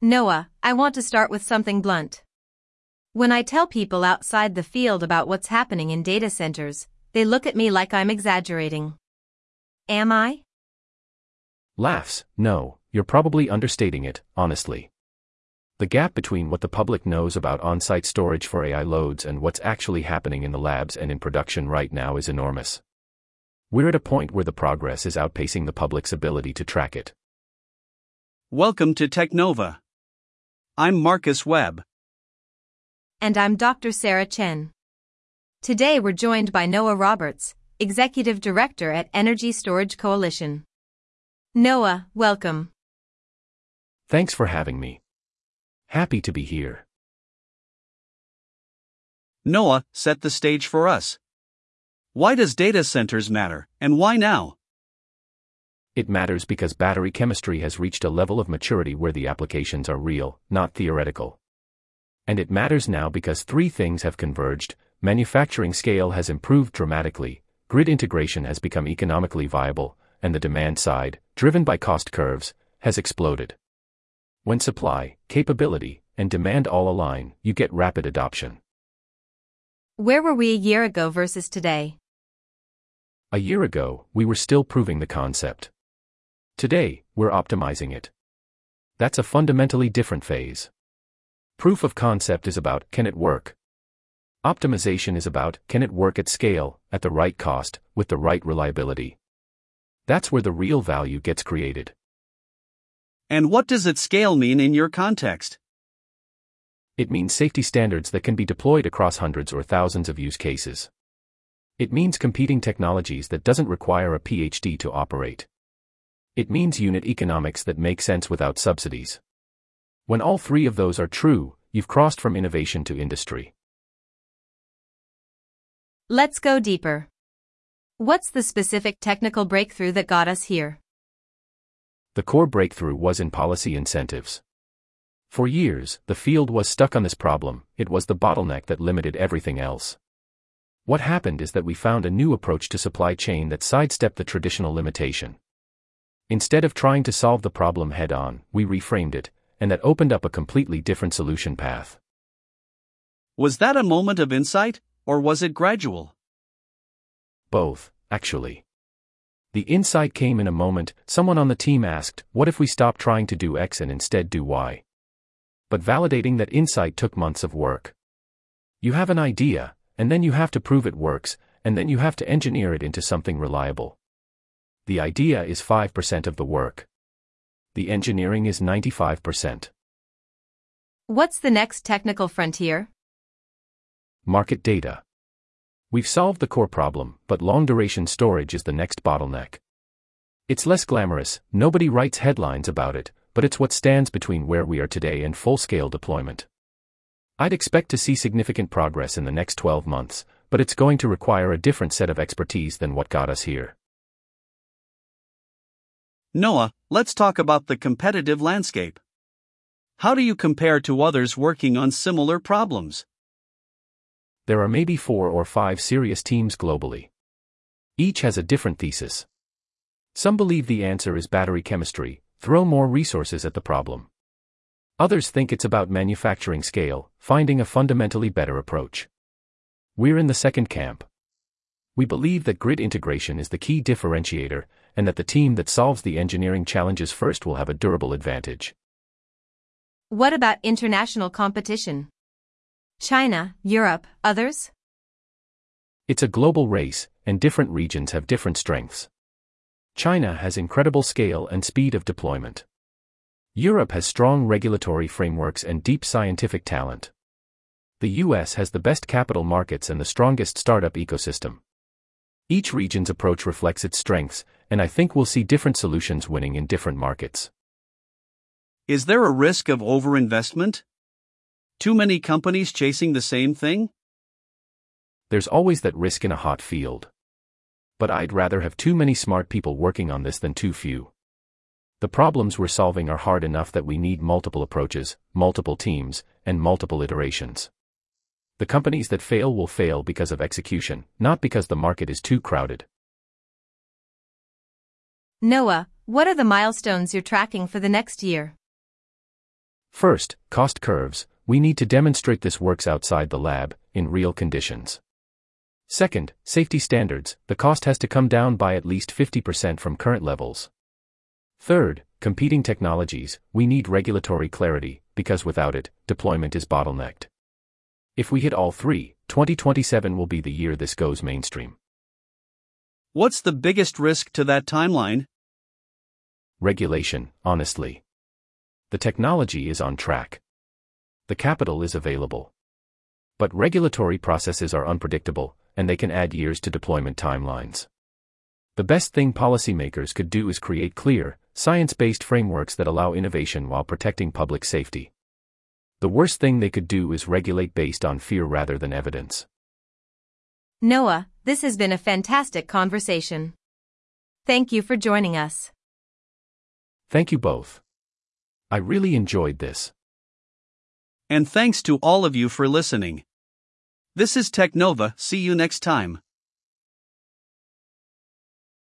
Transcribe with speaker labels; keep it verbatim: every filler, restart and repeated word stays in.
Speaker 1: Noah, I want to start with something blunt. When I tell people outside the field about what's happening in data centers, they look at me like I'm exaggerating. Am I?
Speaker 2: Laughs. No, you're probably understating it, honestly. The gap between what the public knows about on-site storage for A I loads and what's actually happening in the labs and in production right now is enormous. We're at a point where the progress is outpacing the public's ability to track it.
Speaker 3: Welcome to Technova. I'm Marcus Webb.
Speaker 1: And I'm Doctor Sarah Chen. Today we're joined by Noah Roberts, Executive Director at Energy Storage Coalition. Noah, welcome.
Speaker 2: Thanks for having me. Happy to be here.
Speaker 3: Noah, set the stage for us. Why does data centers matter, and why now?
Speaker 2: It matters because battery chemistry has reached a level of maturity where the applications are real, not theoretical. And it matters now because three things have converged: manufacturing scale has improved dramatically, grid integration has become economically viable, and the demand side, driven by cost curves, has exploded. When supply, capability, and demand all align, you get rapid adoption.
Speaker 1: Where were we a year ago versus today?
Speaker 2: A year ago, we were still proving the concept. Today, we're optimizing it. That's a fundamentally different phase. Proof of concept is about, can it work? Optimization is about, can it work at scale, at the right cost, with the right reliability? That's where the real value gets created.
Speaker 3: And what does at scale mean in your context?
Speaker 2: It means safety standards that can be deployed across hundreds or thousands of use cases. It means competing technologies that doesn't require a P H D to operate. It means unit economics that make sense without subsidies. When all three of those are true, you've crossed from innovation to industry.
Speaker 1: Let's go deeper. What's the specific technical breakthrough that got us here?
Speaker 2: The core breakthrough was in policy incentives. For years, the field was stuck on this problem. It was the bottleneck that limited everything else. What happened is that we found a new approach to supply chain that sidestepped the traditional limitation. Instead of trying to solve the problem head-on, we reframed it, and that opened up a completely different solution path.
Speaker 3: Was that a moment of insight, or was it gradual?
Speaker 2: Both, actually. The insight came in a moment. Someone on the team asked, what if we stop trying to do X and instead do Y? But validating that insight took months of work. You have an idea, and then you have to prove it works, and then you have to engineer it into something reliable. The idea is five percent of the work. The engineering is ninety-five percent.
Speaker 1: What's the next technical frontier?
Speaker 2: Market data. We've solved the core problem, but long-duration storage is the next bottleneck. It's less glamorous, nobody writes headlines about it, but it's what stands between where we are today and full-scale deployment. I'd expect to see significant progress in the next twelve months, but it's going to require a different set of expertise than what got us here.
Speaker 3: Noah, let's talk about the competitive landscape. How do you compare to others working on similar problems?
Speaker 2: There are maybe four or five serious teams globally. Each has a different thesis. Some believe the answer is battery chemistry, throw more resources at the problem. Others think it's about manufacturing scale, finding a fundamentally better approach. We're in the second camp. We believe that grid integration is the key differentiator, and that the team that solves the engineering challenges first will have a durable advantage.
Speaker 1: What about international competition? China, Europe, others?
Speaker 2: It's a global race, and different regions have different strengths. China has incredible scale and speed of deployment. Europe has strong regulatory frameworks and deep scientific talent. The U S has the best capital markets and the strongest startup ecosystem. Each region's approach reflects its strengths, and I think we'll see different solutions winning in different markets.
Speaker 3: Is there a risk of overinvestment? Too many companies chasing the same thing?
Speaker 2: There's always that risk in a hot field. But I'd rather have too many smart people working on this than too few. The problems we're solving are hard enough that we need multiple approaches, multiple teams, and multiple iterations. The companies that fail will fail because of execution, not because the market is too crowded.
Speaker 1: Noah, what are the milestones you're tracking for the next year?
Speaker 2: First, cost curves. We need to demonstrate this works outside the lab, in real conditions. Second, safety standards. The cost has to come down by at least fifty percent from current levels. Third, competing technologies. We need regulatory clarity, because without it, deployment is bottlenecked. If we hit all three, twenty twenty-seven will be the year this goes mainstream.
Speaker 3: What's the biggest risk to that timeline?
Speaker 2: Regulation, honestly. The technology is on track. The capital is available. But regulatory processes are unpredictable, and they can add years to deployment timelines. The best thing policymakers could do is create clear, science-based frameworks that allow innovation while protecting public safety. The worst thing they could do is regulate based on fear rather than evidence.
Speaker 1: Noah, this has been a fantastic conversation. Thank you for joining us.
Speaker 2: Thank you both. I really enjoyed this.
Speaker 3: And thanks to all of you for listening. This is TechNova. See you next time.